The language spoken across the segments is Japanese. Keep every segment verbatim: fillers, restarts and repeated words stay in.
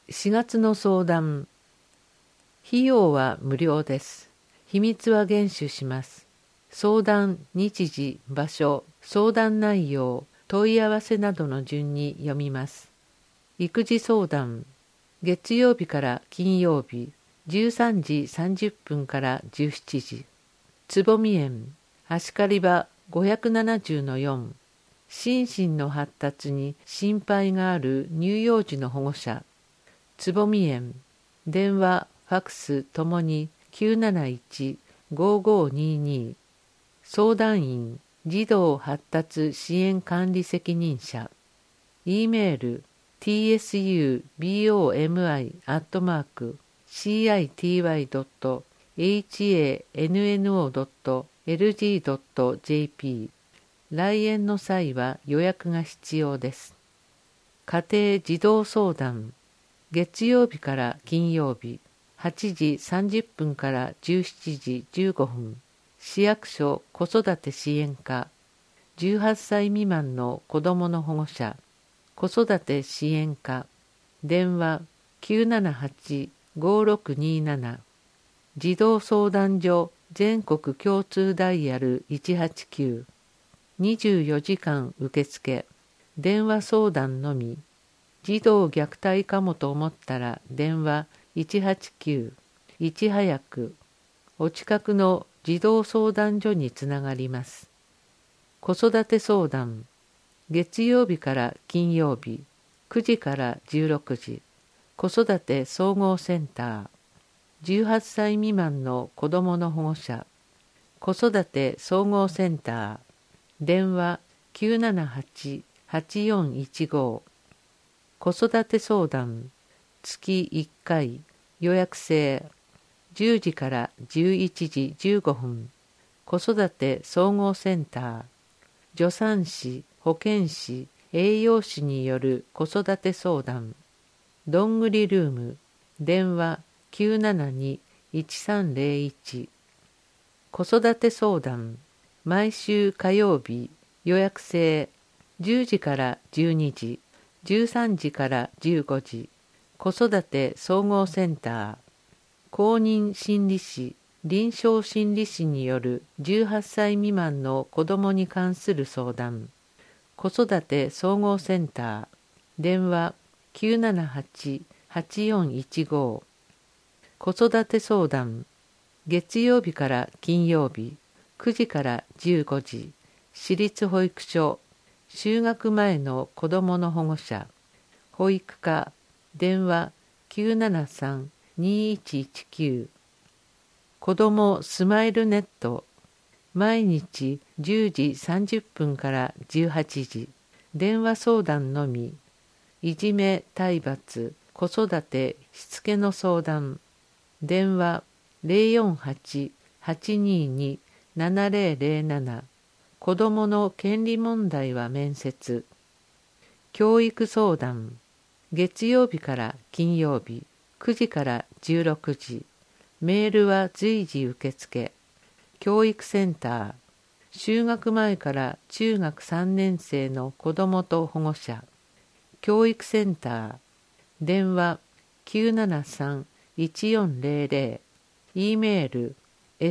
しがつの相談。費用は無料です。秘密は厳守します。相談、日時、場所、相談内容、問い合わせなどの順に読みます。育児相談。月曜日から金曜日、じゅうさんじさんじゅっぷんからじゅうしちじ。つぼみ園、足刈場 ごひゃくななじゅうのよん。心身の発達に心配がある乳幼児の保護者。つぼみ園、電話、ファクスともに きゅうなないち ごごにに。相談員、児童発達支援管理責任者。E メール、ティーエスユーボマイ アットマーク シーアイティーワイドットエイチエーエヌエヌオードットエルジードットジェーピー。来園の際は予約が必要です。家庭児童相談。月曜日から金曜日、はちじさんじゅっぷんからじゅうしちじじゅうごふん。市役所子育て支援課。じゅうはっさい未満の子どもの保護者。子育て支援課。電話 きゅうななはち ごろくになな。児童相談所全国共通ダイヤルいちはちきゅう。にじゅうよじかん受付。電話相談のみ。児童虐待かもと思ったら電話いちはちきゅう。いち早く。お近くの児童相談所につながります。子育て相談。月曜日から金曜日、くじからじゅうろくじ。子育て総合センター。じゅうはっさい未満の子どもの保護者。子育て総合センター。電話 きゅうななはち はちよんいちご。子育て相談。月いっかい。予約制。じゅうじからじゅういちじじゅうごふん。子育て総合センター。助産師、保健師、栄養士による子育て相談。どんぐりルーム。電話 きゅうななに いちさんゼロいち。子育て相談。毎週火曜日。予約制。じゅうじからじゅうにじ。じゅうさんじからじゅうごじ。子育て総合センター。公認心理師、臨床心理士によるじゅうはっさい未満の子どもに関する相談。子育て総合センター。電話 きゅうななはち はちよんいちご。子育て相談。月曜日から金曜日、くじからじゅうごじ。私立保育所。就学前の子どもの保護者。保育課。電話 きゅうななさん にいちいちきゅう。子どもスマイルネット。毎日じゅうじさんじゅっぷんからじゅうはちじ。電話相談のみ。いじめ、体罰、子育て、しつけの相談。電話 ゼロよんはち はちにに ななゼロゼロなな。子どもの権利問題は面接。教育相談。月曜日から金曜日、くじからじゅうろくじ。メールは随時受付。教育センター。就学前から中学さんねん生の子どもと保護者。教育センター。電話 きゅうななさん いちよんゼロゼロ。E メール ソ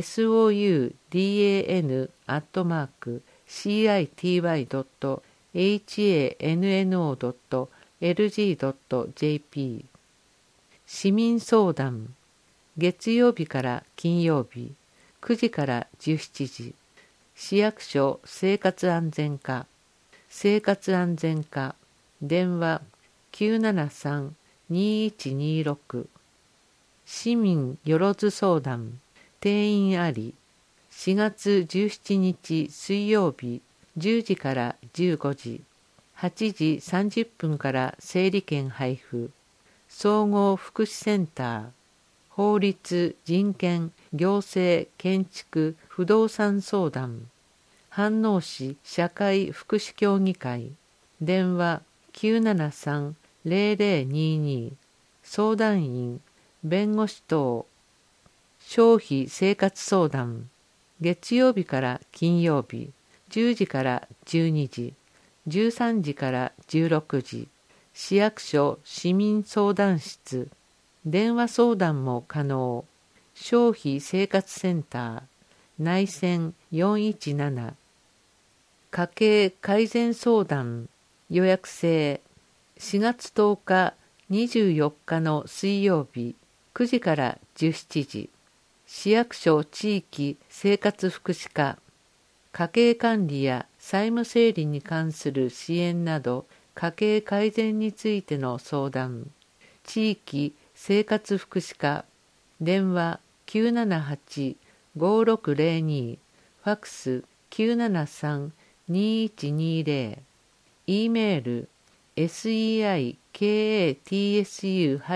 ウダン アットマーク シーアイティーワイドットエイチエーエヌエヌオードットエルジードットジェーピー。市民相談。月曜日から金曜日、くじからじゅうしちじ。市役所生活安全課。生活安全課。電話 きゅうななさん にいちにろく。市民よろず相談。定員あり。しがつじゅうしちにち水曜日、じゅうじからじゅうごじ。はちじさんじゅっぷんから整理券配布。総合福祉センター。法律、人権、行政、建築、不動産相談。飯能市社会福祉協議会。電話 きゅうななさん ゼロゼロにに。相談員、弁護士等。消費生活相談。月曜日から金曜日、じゅうじからじゅうにじ。じゅうさんじからじゅうろくじ。 市役所市民相談室、電話相談も可能。消費生活センター、内線よんいちなな。家計改善相談、予約制。しがつとおか、にじゅうよっかの水曜日、くじからじゅうしちじ。市役所地域生活福祉課。家計管理や債務整理に関する支援など、家計改善についての相談。地域生活福祉課。電話きゅうななはち ごろくぜろに。ファックスきゅうななさん にいちにぜろ。E メール セイカツ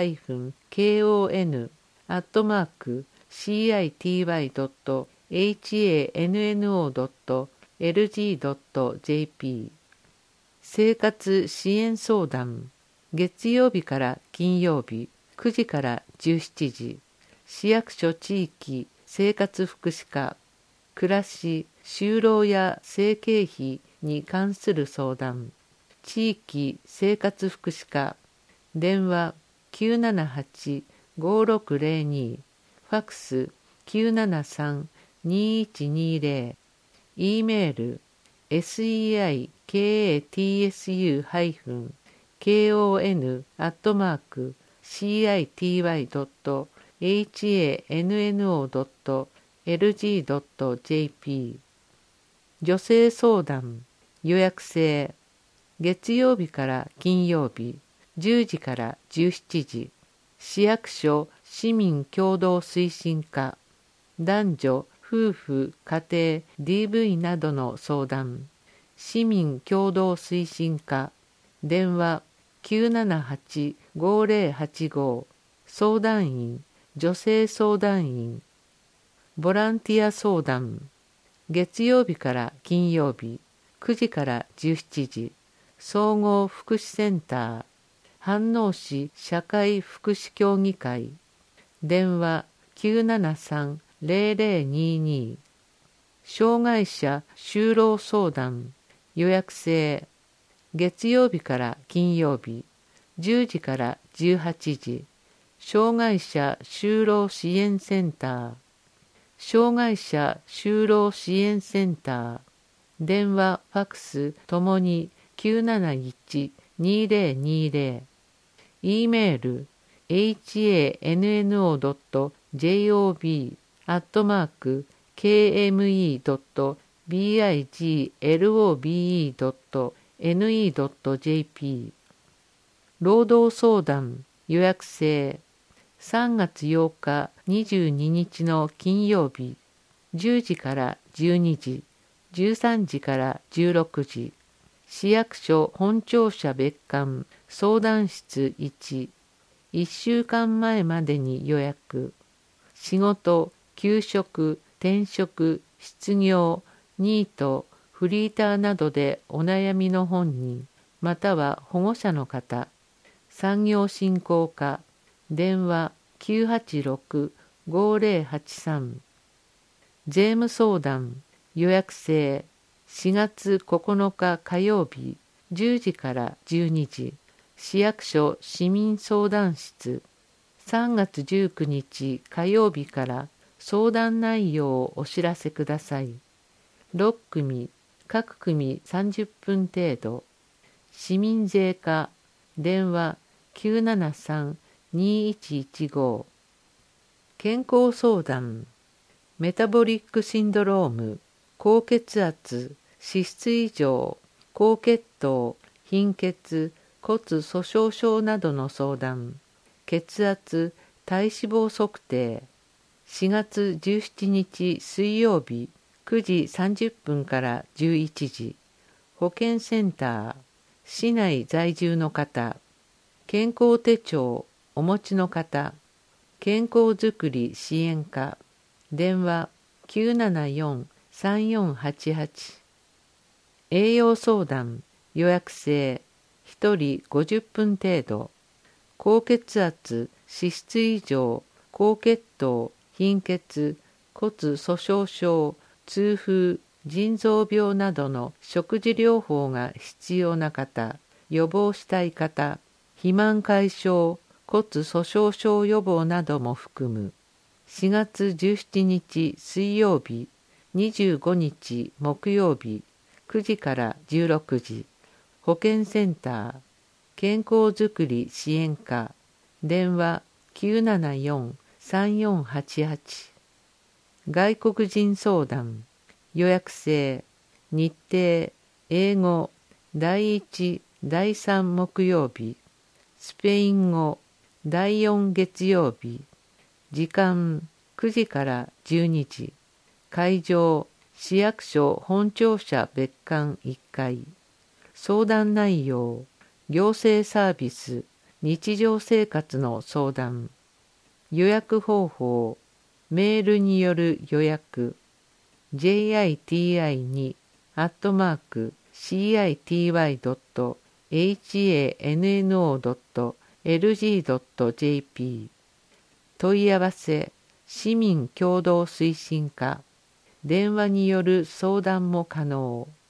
-kon アットマーク シーアイティーワイドットエイチエーエヌエヌオードットエルジードットジェーピー 生活支援相談、月曜日から金曜日くじからじゅうしちじ。市役所地域生活福祉課。暮らし、就労や生計費に関する相談。地域生活福祉課。電話きゅうななはち ごろくぜろに。ファックスきゅうななさん にいちにぜろ。E メール セイカツ -kon アットマーク シーアイティーワイドットエイチエーエヌエヌオードットエルジードットジェーピー 女性相談、予約制。月曜日から金曜日じゅうじからじゅうしちじ。市役所市民共同推進課。男女夫婦家庭 ディーブイ などの相談。市民共同推進課。電話きゅうななはち ごぜろはちご。相談員女性相談員。ボランティア相談。月曜日から金曜日くじからじゅうしちじ。総合福祉センター。飯能市社会福祉協議会。電話きゅうななさん ぜろぜろにに。障害者就労相談、予約制。月曜日から金曜日じゅうじからじゅうはちじ。障害者就労支援センター。障害者就労支援センター。電話ファックスともにきゅうなないち にぜろにぜろ。E メール エイチエーエヌエヌオードットジェイオービー アットマーク ケーエムイードットビーアイジーエルオービーイードットエヌイードットジェーピー 労働相談予約制。さんがつようかにじゅうににちの金曜日じゅうじからじゅうにじ、じゅうさんじからじゅうろくじ。市役所本庁舎別館相談室いち。いっしゅうかんまえまでに予約。仕事、休職、転職、失業、ニート、フリーターなどでお悩みの本人、または保護者の方。産業振興課。電話きゅうはちろく ごぜろはちさん。税務相談予約制。しがつここのか火曜日じゅうじからじゅうにじ。市役所市民相談室。さんがつじゅうくにち火曜日から相談内容をお知らせください。ろっくみ、各組さんじゅっぷん程度。市民税課。電話きゅうななさん にいちいちご。健康相談。メタボリックシンドローム、高血圧、脂質異常、高血糖、貧血、骨粗しょう症などの相談。血圧、体脂肪測定。しがつじゅうしちにち水曜日くじさんじゅっぷんからじゅういちじ。保健センター。市内在住の方。健康手帳お持ちの方。健康づくり支援課。電話きゅうななよん さんよんはちはち。栄養相談予約制。ひとりごじゅっぷん程度。高血圧、脂質異常、高血糖、貧血、骨粗しょう症、痛風、腎臓病などの食事療法が必要な方、予防したい方。 肥満解消、骨粗鬆症予防なども含む。しがつじゅうしちにち水曜日、にじゅうごにち木曜日、くじからじゅうろくじ、保健センター、健康づくり支援課、電話 きゅうななよんさんよんはちはち。外国人相談、予約制、日程、英語、だいいち、だいさん木曜日、スペイン語、だいよん月曜日、時間くじからじゅうにじ、会場、市役所本庁舎別館いっかい、相談内容、行政サービス、日常生活の相談、予約方法、メールによる予約、ジェイアイティーアイに アットマーク シーアイティーワイドットエイチエーエヌエヌオードットエルジードットジェーピー 問い合わせ、市民共同推進課、電話による相談も可能。